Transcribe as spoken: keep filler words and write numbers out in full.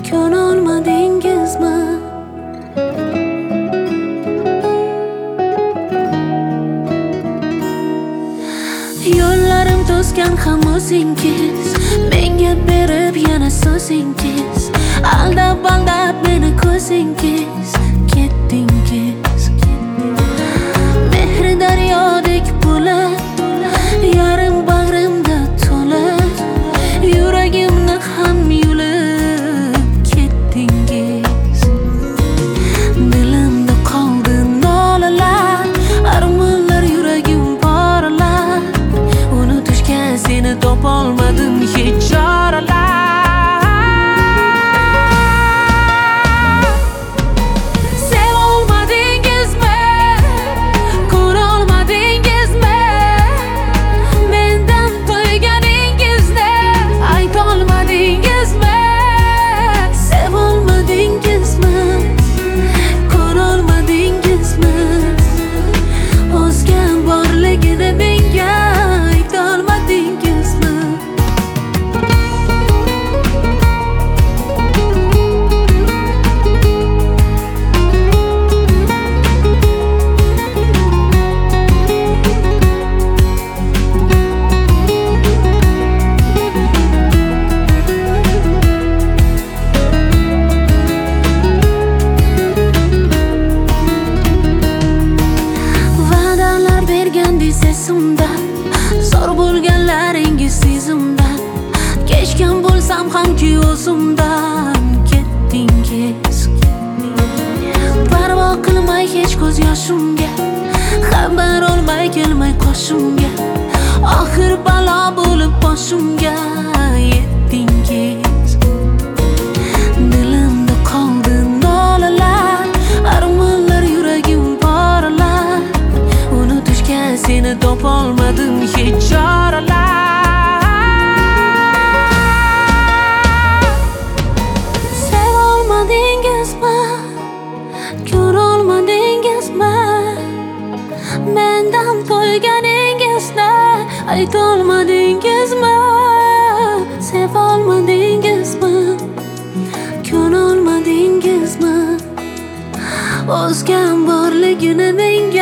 ko'rolmadingizmi? Yo'llarim to'sgan ham o'zingiz, menga berib yana so'zingiz, aldab-aldab meni ko'zingiz, ketdingiz. Mehri daryodek bo'lib, yarim bag'rimda to'lib, yuragimni ham yulib ketdingiz. Dilimda qoldi nolalar, armonlar, yuragim porlar. Unutishga seni topolmadim hech choralar. Zor bo'lganlaringiz sezimdan, kechgan bo'lsam hamki o'zimdan ketdingiz. Parvo qilmay hech ko'z yoshimga, xabar olmay kelmay qoshimga, oxir balo bo'lib boshimga yetdingiz. Dilimda qoldi nolalar, armonlar, yuragim porlar. Unutishga seni topolmadim hech choralar. Sevolmadingizmi, ko'rolmadingizmi? Mendan qo'yganingizni aytolmadingizmi? Sevolmadingizmi, ko'rolmadingizmi? O'zgan borligini menga